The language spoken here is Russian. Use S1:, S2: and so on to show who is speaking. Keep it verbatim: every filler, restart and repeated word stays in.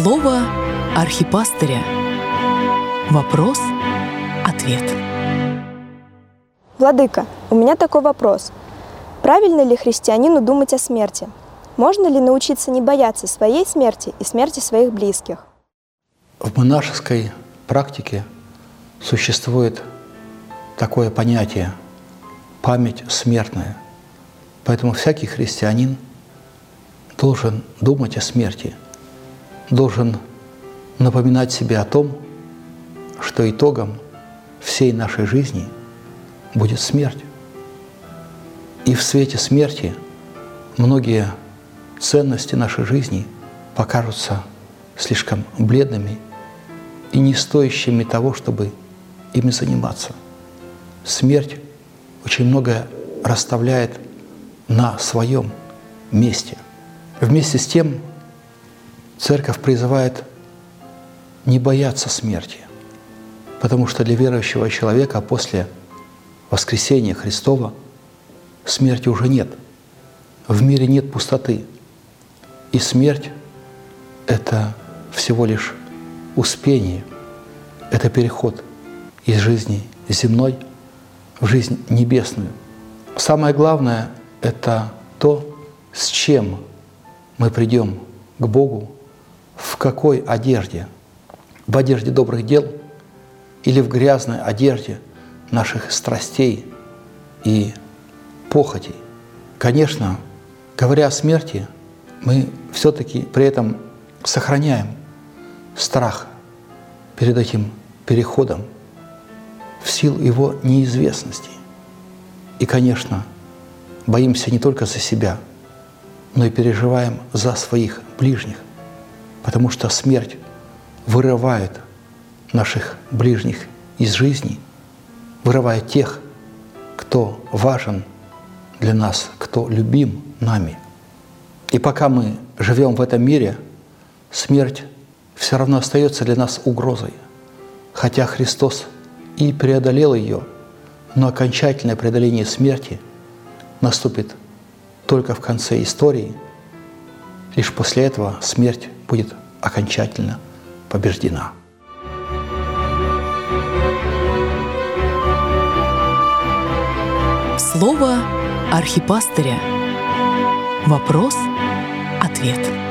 S1: Слово архипастыря. Вопрос-ответ.
S2: Владыка, у меня такой вопрос. Правильно ли христианину думать о смерти? Можно ли научиться не бояться своей смерти и смерти своих близких?
S3: В монашеской практике существует такое понятие – память смертная. Поэтому всякий христианин должен думать о смерти, должен напоминать себе о том, что итогом всей нашей жизни будет смерть. И в свете смерти многие ценности нашей жизни покажутся слишком бледными и не стоящими того, чтобы ими заниматься. Смерть очень многое расставляет на своем месте. Вместе с тем Церковь призывает не бояться смерти, потому что для верующего человека после воскресения Христова смерти уже нет. В мире нет пустоты. И смерть – это всего лишь успение, это переход из жизни земной в жизнь небесную. Самое главное – это то, с чем мы придем к Богу, в какой одежде, в одежде добрых дел или в грязной одежде наших страстей и похотей. Конечно, говоря о смерти, мы все-таки при этом сохраняем страх перед этим переходом в силу его неизвестности. И, конечно, боимся не только за себя, но и переживаем за своих ближних, потому что смерть вырывает наших ближних из жизни, вырывает тех, кто важен для нас, кто любим нами. И пока мы живем в этом мире, смерть все равно остается для нас угрозой. Хотя Христос и преодолел ее, но окончательное преодоление смерти наступит только в конце истории. Лишь после этого смерть будет окончательно побеждена.
S1: Слово архипастыря. Вопрос-ответ.